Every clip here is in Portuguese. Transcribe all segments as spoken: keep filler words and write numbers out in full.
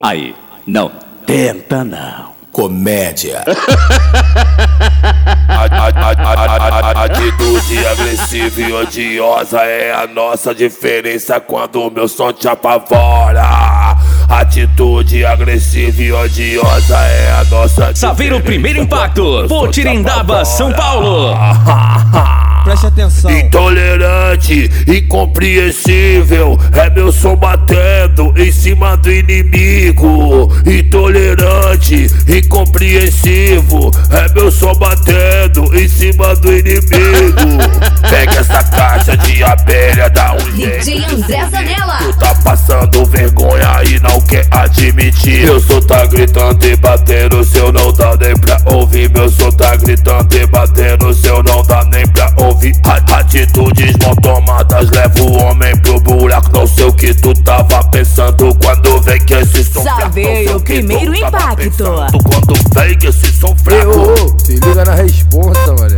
Aí, não tenta não. Comédia. A, a, a, a, a, atitude agressiva e odiosa é a nossa diferença quando o meu som te apavora. Atitude agressiva e odiosa é a nossa Saveiro Primeiro Impacto, Potirendaba, São Paulo. Preste atenção. Intolerante, incompreensível, é meu som batendo em cima do inimigo. Intolerante, incompreensivo, é meu som batendo em cima do inimigo. Pega essa caixa de abelha, dá um jeito. D J André Zanella. Tu tá passando vergonha e não quer admitir. Meu som tá gritando e batendo, seu não dá nem pra ouvir. Meu som tá gritando e batendo, seu não dá nem pra ouvir. Atitudes mal tomadas leva o homem pro buraco. Não sei o que tu tava pensando quando vem que esse som fraco. Saveiro Primeiro Impacto. Quando vem que esse som fraco. Ei, ô, ô, se liga na responsa, mané.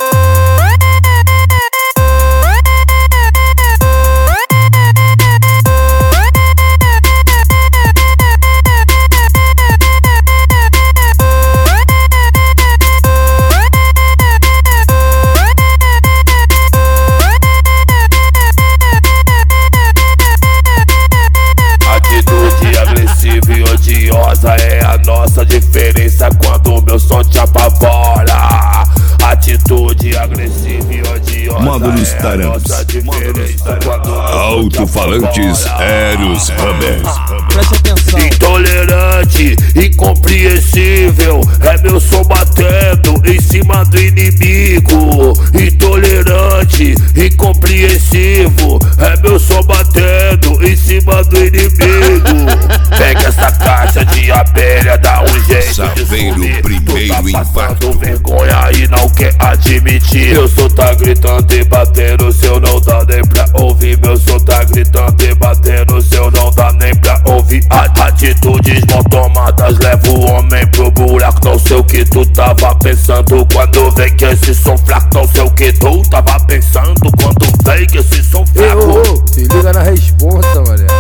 E odiosa é a nossa diferença quando o meu som te apavora. Atitude agressiva e odiosa Módulos é a Taranos. nossa diferença quando Alto-falantes Eros Hammer. Preste atenção. Intolerante, incompreensível, é meu som batendo em cima do inimigo. Intolerante, incompreensivo, é meu som batendo em cima do inimigo. Pega essa caixa de abelha, dá um jeito Saveiro de sumir. Primeiro Tu tá passando Impacto. vergonha e não quer admitir. Meu som tá gritando e batendo, seu não dá nem pra ouvir. Meu som tá gritando e batendo, seu não dá nem pra ouvir. Atitudes mal tomadas leva o homem pro buraco. Não sei o que tu tava pensando quando vem que esse som fraco. Não sei o que tu tava pensando quando vem que esse som Ei, fraco. ô, ô, se liga na responsa, mané.